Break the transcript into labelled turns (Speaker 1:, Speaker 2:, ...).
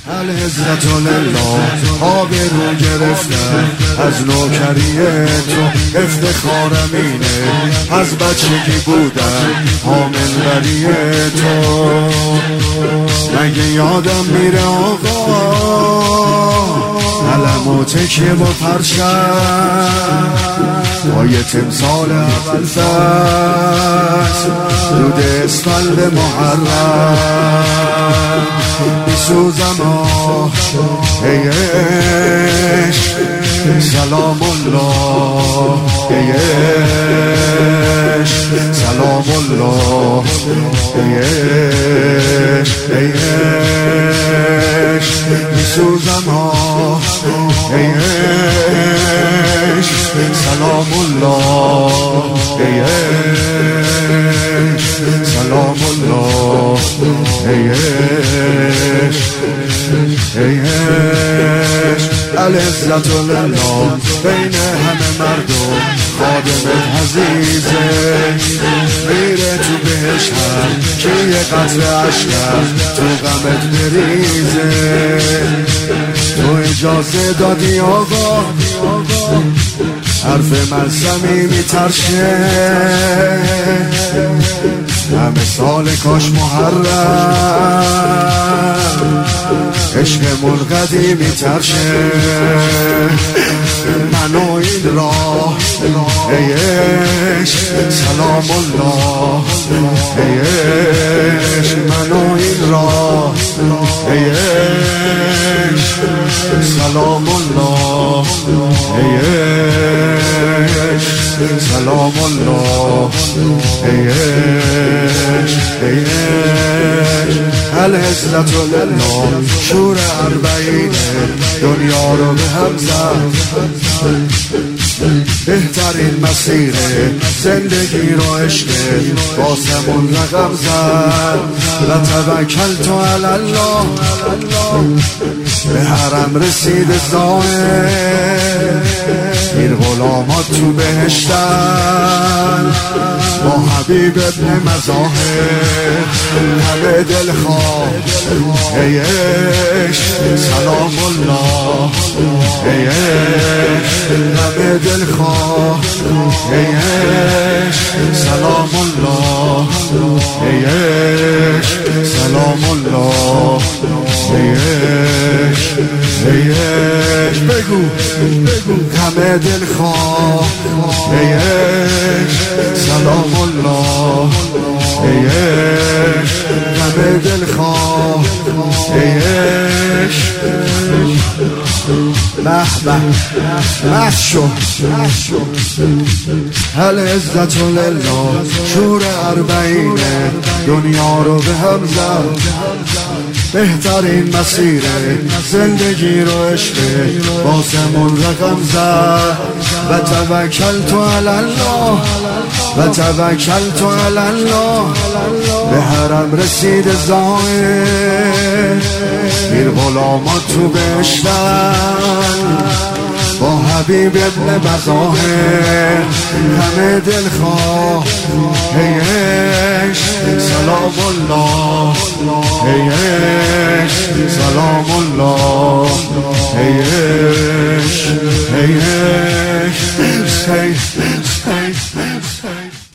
Speaker 1: العزت لله آب رو گرفتم از نوکری تو، افتخارم اینه از بچگی بودم حامل بری تو. مگه یادم میره آقا علم و تکیه با پرچم با یه تمثال اول فصل دود اسفند محرم میسوزم آه ای عشق سلام الله ای عشق سلام الله ای عشق ای عشق میسوزم آه ای عشق سلام الله ای عشق سلام الله ای عشق ای عشق. العزت لله بین همه مردم خادمت عزیزه، میره تو بهشتم که یه قطره عشقم تو غمت بریزه. تو اجازه دادی آقا حرف من صمیمی ترشه، همه سال کاش محرم عشقمون قدیمی ترشه. منو این راه ای عشق سلام الله ای عشق، منو این راه ای عشق سلام الله ای عشق سلام الله ای عشق ای عشق. العزت لله شور اربعین دنیا رو به هم زد، بهترین مسیر زندگی رو عشق باسمون رقم زد. و توکلت علی الله به حرم رسید زاهد، این غلامات تو بهشتن با حبیب ابن مظاهر. همه دلخواه ای عشق سلام الله ای عشق، همه دلخواه ای عشق سلام الله ای عشق سلام الله ای عشق ای عشق. بگو همه دلخواه ای عشق سلام الله ای عشق، همه دلخواه ای عشق. محشو العزت لله شور اربعین دنیا رو به هم زد، بهترین مسیر زندگی رو عشق باسمون رقم زد. و توکلت علی الله و توکلت علی الله به حرم رسید زاهد، این غلامات تو بهشتن با حبیب ابن مظاهر. همه دلخواه ای عشق سلام الله ای عشق سلام الله ای عشق ای عشق.